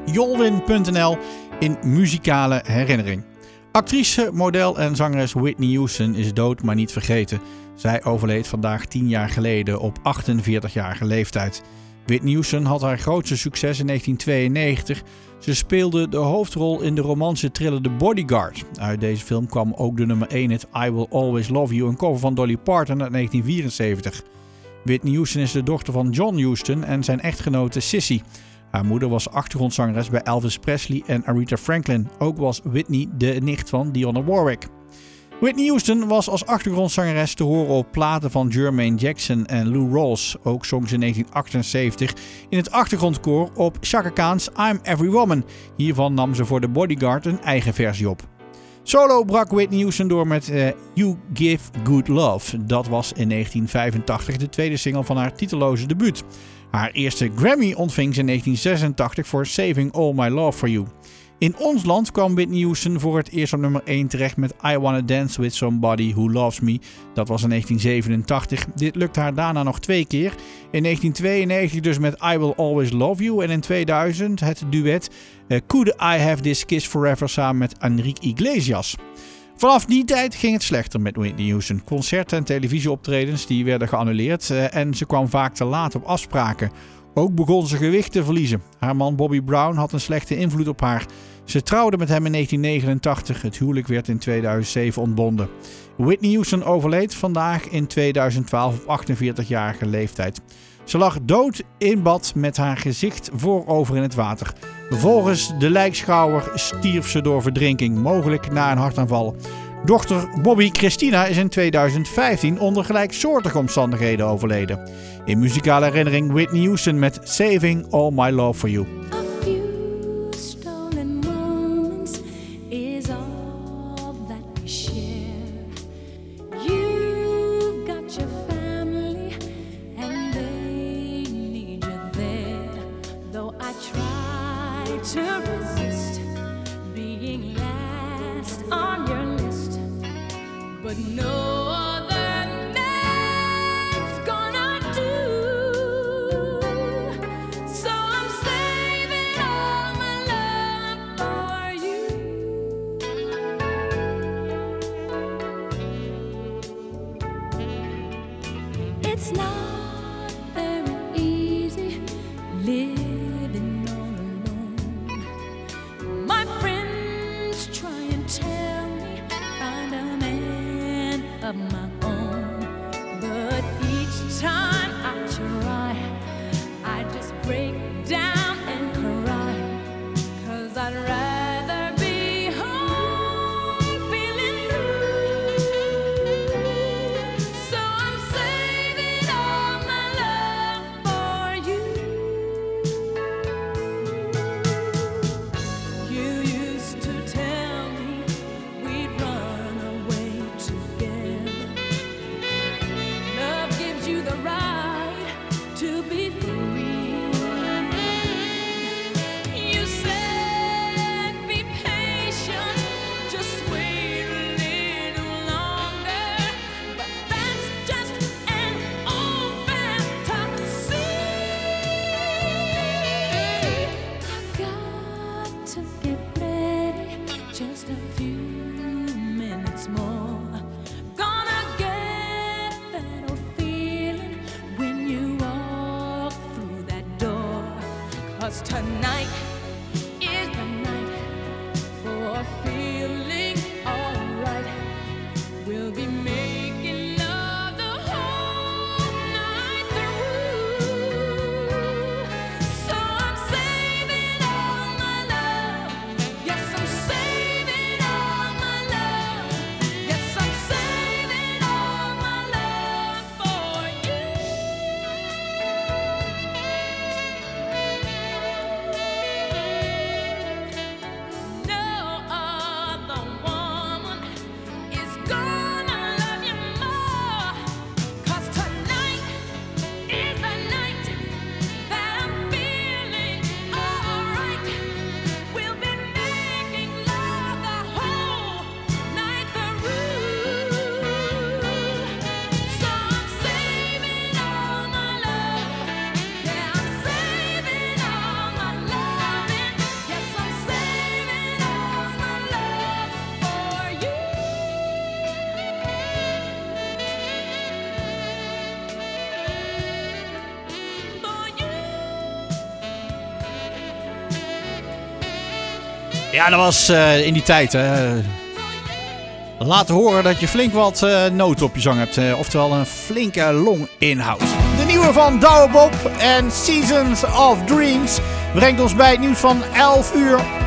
jolwin.nl in muzikale herinnering. Actrice, model en zangeres Whitney Houston is dood maar niet vergeten. Zij overleed vandaag 10 jaar geleden op 48-jarige leeftijd. Whitney Houston had haar grootste succes in 1992. Ze speelde de hoofdrol in de romantische thriller The Bodyguard. Uit deze film kwam ook de nummer 1 hit I Will Always Love You, een cover van Dolly Parton uit 1974. Whitney Houston is de dochter van John Houston en zijn echtgenote Cissy. Haar moeder was achtergrondzangeres bij Elvis Presley en Aretha Franklin. Ook was Whitney de nicht van Dionne Warwick. Whitney Houston was als achtergrondzangeres te horen op platen van Jermaine Jackson en Lou Rawls. Ook zong ze in 1978 in het achtergrondkoor op Chaka Khan's I'm Every Woman. Hiervan nam ze voor The Bodyguard een eigen versie op. Solo brak Whitney Houston door met You Give Good Love. Dat was in 1985 de tweede single van haar titelloze debuut. Haar eerste Grammy ontving ze in 1986 voor Saving All My Love For You. In ons land kwam Whitney Houston voor het eerst op nummer 1 terecht met I Wanna Dance With Somebody Who Loves Me. Dat was in 1987. Dit lukte haar daarna nog 2 keer. In 1992 dus met I Will Always Love You en in 2000 het duet Could I Have This Kiss Forever samen met Enrique Iglesias. Vanaf die tijd ging het slechter met Whitney Houston. Concerten en televisieoptredens die werden geannuleerd en ze kwam vaak te laat op afspraken. Ook begon ze gewicht te verliezen. Haar man Bobby Brown had een slechte invloed op haar. Ze trouwde met hem in 1989. Het huwelijk werd in 2007 ontbonden. Whitney Houston overleed vandaag in 2012 op 48-jarige leeftijd. Ze lag dood in bad met haar gezicht voorover in het water. Volgens de lijkschouwer stierf ze door verdrinking, mogelijk na een hartaanval. Dochter Bobby Christina is in 2015 onder gelijksoortige omstandigheden overleden. In muzikale herinnering Whitney Houston met Saving All My Love For You. To resist being last on your list, but no other man's gonna do. So I'm saving all my love for you. It's not very easy living all alone. My friends try and tell me find a man of my own, but each time I try, I just break down and cry, 'cause I'd rather be home feeling blue. So I'm saving all my love for you. You used to tell me we'd run away together. Love gives you the right to be free. You said be patient, just wait a little longer, but that's just an old fantasy. I've got to get ready, just a few minutes more. Gonna get that old feeling when you walk through that door. 'Cause tonight is the night for feeling alright. We'll be making love the whole night through. So I'm saving all my love. Yes, I'm saving all my love. Yes, I'm saving all my love for you. Ja, dat was in die tijd. Laten horen dat je flink wat noten op je zang hebt. Oftewel een flinke longinhoud. De nieuwe van Douwe Bob en Seasons of Dreams brengt ons bij het nieuws van 11 uur.